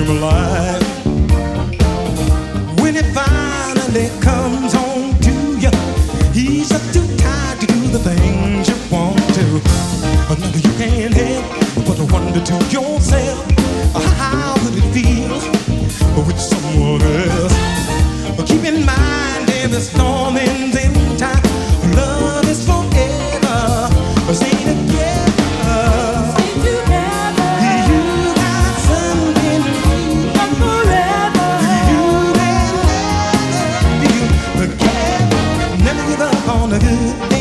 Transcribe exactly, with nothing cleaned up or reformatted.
life. When it finally comes home to you, he's just too tired to do the things you want to. But nothing you can't help but to wonder to yourself, how would it feel with someone else? But keep in mind, every storm ends in time. Love is forever. Stay together. Stay together. You got something to do. But forever. You may never be together. Never give up on the good.